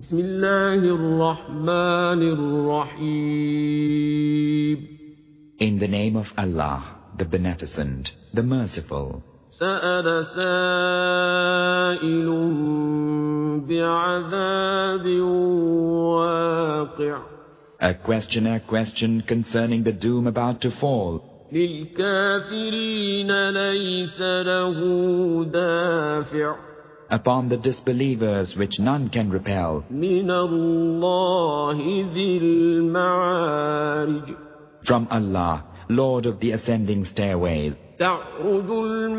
بسم الله الرحمن الرحيم. In the name of Allah, the Beneficent, the Merciful. سأل سائل بعذاب واقع. A questioner questioned concerning the doom about to fall. للكافرين ليس له دافع. Upon the disbelievers which none can repel. من الله ذي المعارج. From Allah, Lord of the ascending stairways. تعرج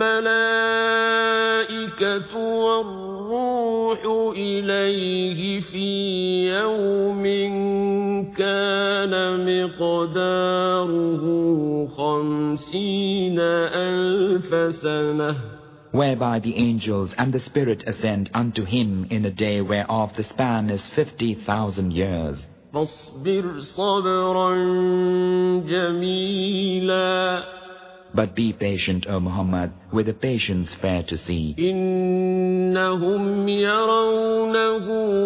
الملائكة والروح إليه في يوم كان مقداره 50,000 سنة. Whereby the angels and the Spirit ascend unto him in a day whereof the span is 50,000 years. فاصبر صبرا جميلا. But be patient, O Muhammad, with a patience fair to see. إنهم يرونه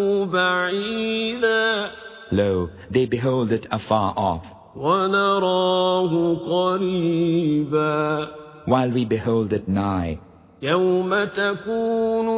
بعيدا. Lo, they behold it afar off. ونراه قريبا. While we behold it nigh. يوم تكون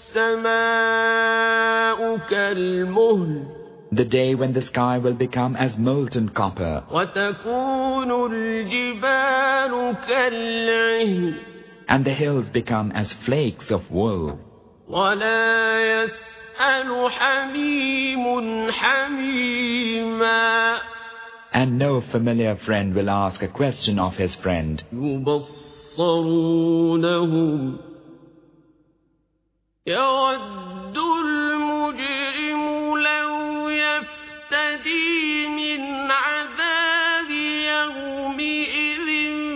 السماء كالمهل. The day when the sky will become as molten copper. وتكون الجبال كالعهن. And the hills become as flakes of wool. ولا يسأل حميم حميما. And no familiar friend will ask a question of his friend. يبصرونهم. يود المجرم لو يفتدي من عذاب يومئذ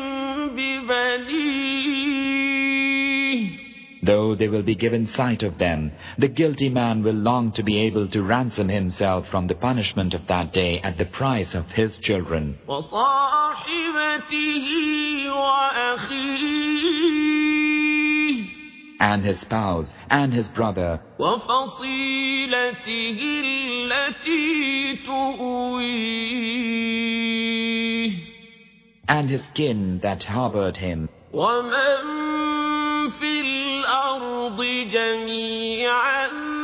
ببنيه. Though they will be given sight of them, the guilty man will long to be able to ransom himself from the punishment of that day at the price of his children. وصاحبته وأخيه. And his spouse, and his brother. وفصيلته التي تؤويه. And his kin that harbored him. ومن في الأرض جميعا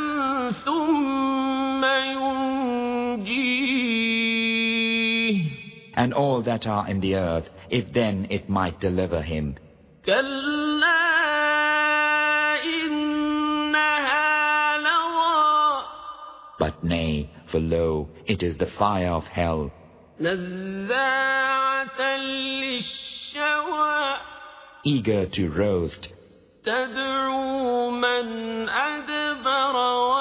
ثم ينجيه. And all that are in the earth, if then it might deliver him. كلا إنها لظى. But nay, for lo, it is the fire of hell. نزاعة للشوى. Eager to roast. تدعو من أدبر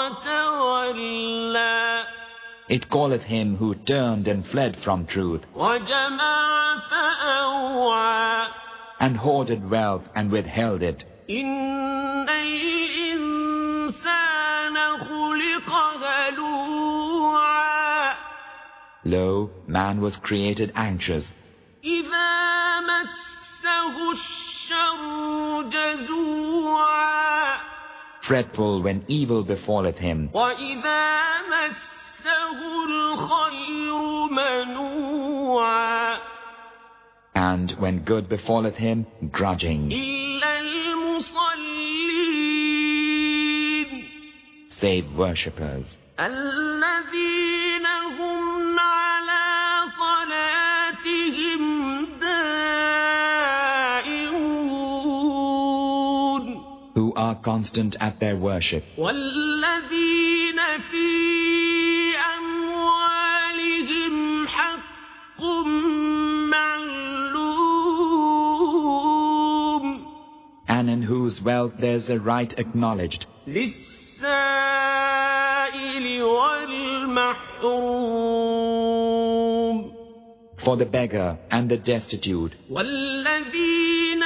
وتولى. It calleth him who turned and fled from truth. وجمع فأوعى. And hoarded wealth and withheld it. إن الإنسان خلق هلوعا. Lo, man was created anxious. إذا مسه الشر جزوعا. Fretful when evil befalleth him. وإذا مسه الخير منوعا. And when good befalleth him, grudging. إلا المصلين. Save worshippers. الذين هم على صلاتهم دائمون. Who are constant at their worship. والذين في أموالهم حق معلوم. And in whose wealth there's a right acknowledged. للسائل والمحروم. For the beggar and the destitute. والذين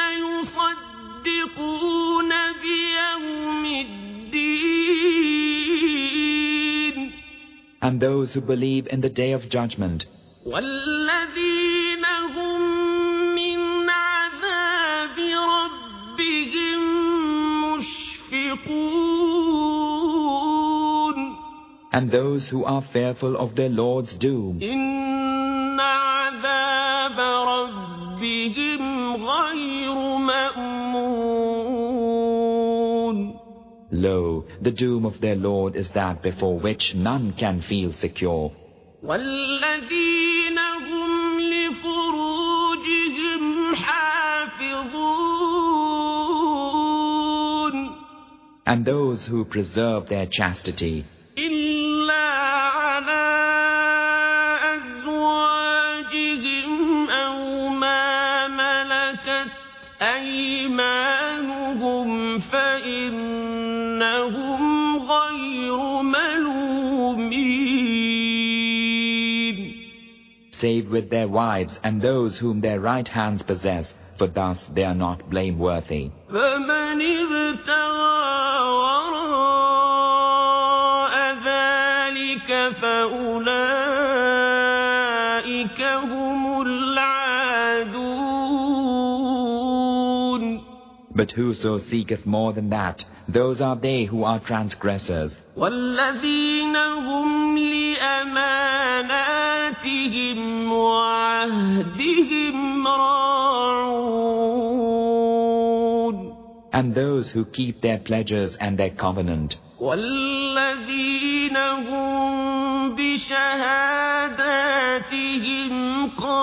يصدقون بيوم الدين. And those who believe in the day of judgment. والذين هم من عذاب ربهم مشفقون. And those who are fearful of their Lord's doom. إن عذاب ربهم غير مأمون. Lo, the doom of their Lord is that before which none can feel secure. والذين هم لفروجهم حافظون. And those who preserve their chastity, إلا على أزواجهم أو ما ملكت أيمانهم فإنهم غير ملومين. save with their wives and those whom their right hands possess, for thus they are not blameworthy. فمن ابتغى وراء ذلك فأولئك هم العادون. But whoso seeketh more than that, those are they who are transgressors. والذين هم لأماناتهم وعهدهم راعون. And those who keep their pledges and their covenant. والذين هم بشهاداتهم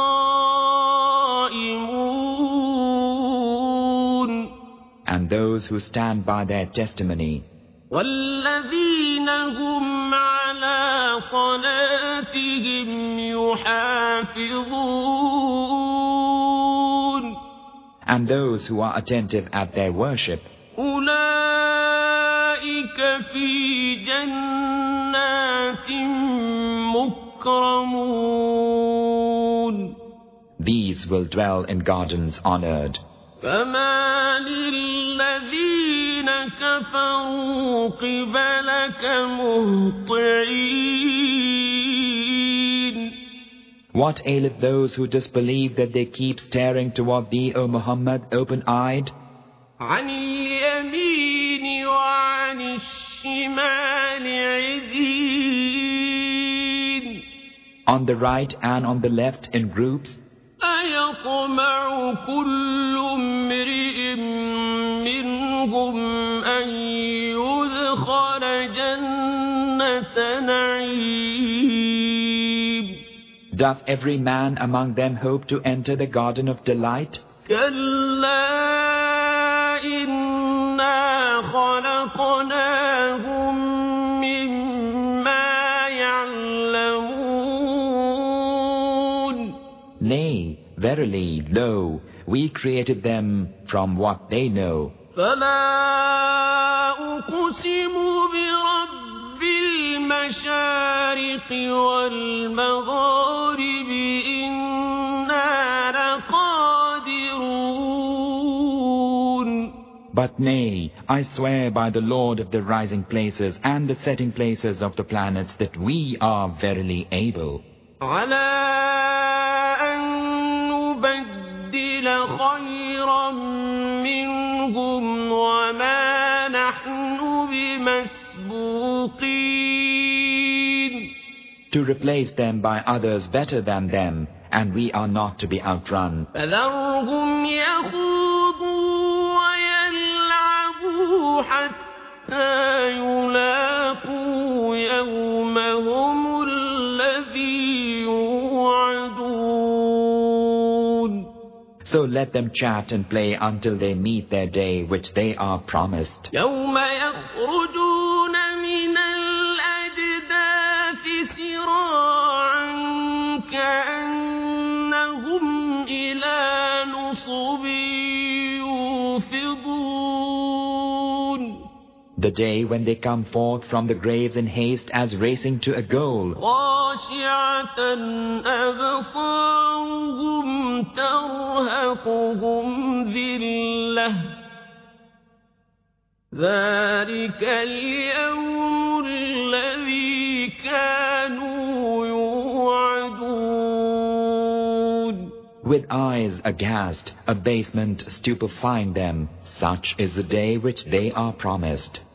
قائمون. And those who stand by their testimony. والذين هم على صلاتهم يحافظون. And those who are attentive at their worship. أولئك في جنات مكرمون. These will dwell in gardens honored. فما للذين كفروا قبلك مهطعين. What aileth those who disbelieve that they keep staring toward thee, O Muhammad, open-eyed? عن اليمين وعن الشمال عزين. On the right and on the left in groups. أيطمع كل امرئ منهم أن يدخل جنة نعيم. Doth every man among them hope to enter the garden of delight? كلا إنا خلقناهم مما يعلمون. Nay, verily, lo, we created them from what they know. فلا أقسم برب المشارق والمغارب إنا لقادرون. But nay, I swear by the Lord of the rising places and the setting places of the planets that we are verily able. على أن نبدل خيرا منهم وما نحن بمسبوقين. To replace them by others better than them, and we are not to be outrun. فذرهم يخوضوا ويلعبوا حتى يلاقوا يومهم الذي يوعدون. So let them chat and play until they meet their day which they are promised. يوم يخرجون من الأجداث سراعا كأنهم إلى نصب يوفضون. The day when they come forth from the graves in haste as racing to a goal. خاشعة أبصارهم ترهقهم ذلة. ذلك اليوم الذي كانوا يوعدون. With eyes aghast, abasement stupefying them, such is the day which they are promised.